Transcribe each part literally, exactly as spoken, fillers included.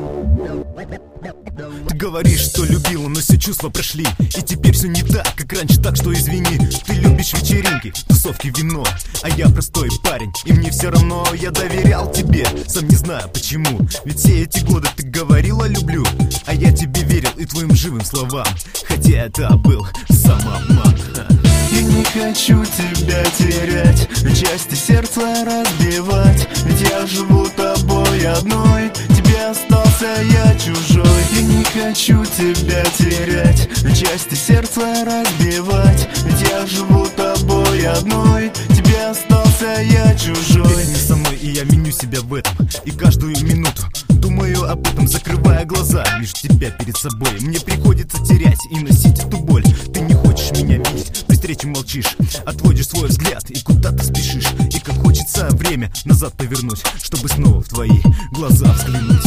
Ты говоришь, что любила, но все чувства прошли, и теперь все не так, как раньше, так что извини. Ты любишь вечеринки, тусовки, вино, а я простой парень, и мне все равно. Я доверял тебе, сам не знаю почему, ведь все эти годы ты говорила люблю, а я тебе верил и твоим живым словам, хотя это был самообман. Я не хочу тебя терять, части сердца разбивать, ведь я живу тобой одной, тебе остался я чужой. Я не хочу тебя терять, части сердца разбивать, ведь я живу тобой одной, тебе остался я чужой. Ты не со мной, и я виню себя в этом, и каждую минуту думаю об этом, закрывая глаза, лишь тебя перед собой мне приходится терять и носить эту боль. Ты не хочешь меня видеть, при встрече молчишь, отводишь свой взгляд и куда-то спешишь, и как хочется время назад повернуть, чтобы снова в твои глаза взглянуть.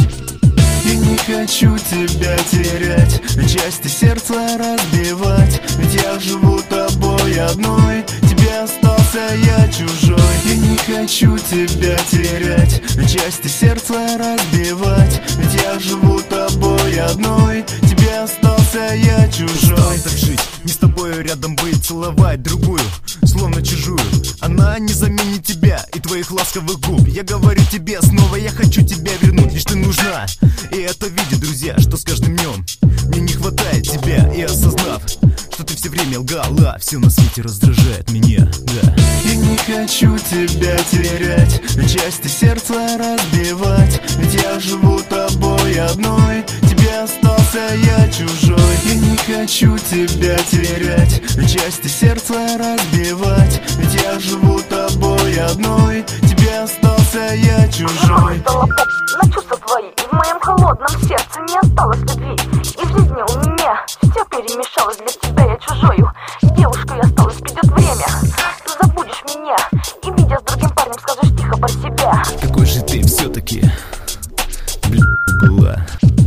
Я не хочу тебя терять, части сердца разбивать, ведь я живу тобой одной, тебе остался я чужой. Я не хочу тебя терять, части сердца разбивать, ведь я живу тобой одной, тебе остался я чужой. Устал так жить, не с тобою рядом быть, целовать другую, словно чужую. Она не заменит тебя и твоих ласковых губ. Я говорю тебе снова, я хочу тебя вернуть, лишь ты нужна, и это видят друзья, что с каждым днем мне не хватает тебя. И осознав, что ты все время лгала, все на свете раздражает меня, да. Я не хочу тебя терять, части сердца разбивать, ведь я живу тобой одной, тебе остался я чужой. Я не хочу тебя терять, части сердца разбивать, ведь я живу тобой одной, тебе остался я чужой. Стала поп на чувства твои, и в моем холодном сердце не осталось любви, и в жизни у меня все перемешалось, для тебя я чужою девушкой осталась. Придет время, ты забудешь меня, и видя с другим парнем скажешь тихо про себя: какой же ты все-таки, блин, была.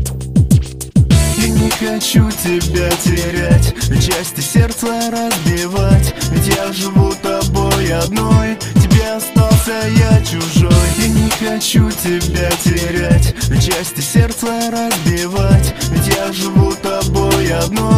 Я не хочу тебя терять, части сердца разбивать, ведь я живу тобой одной, тебе остался я чужой. Я не хочу тебя терять, части сердца разбивать, ведь я живу тобой одной,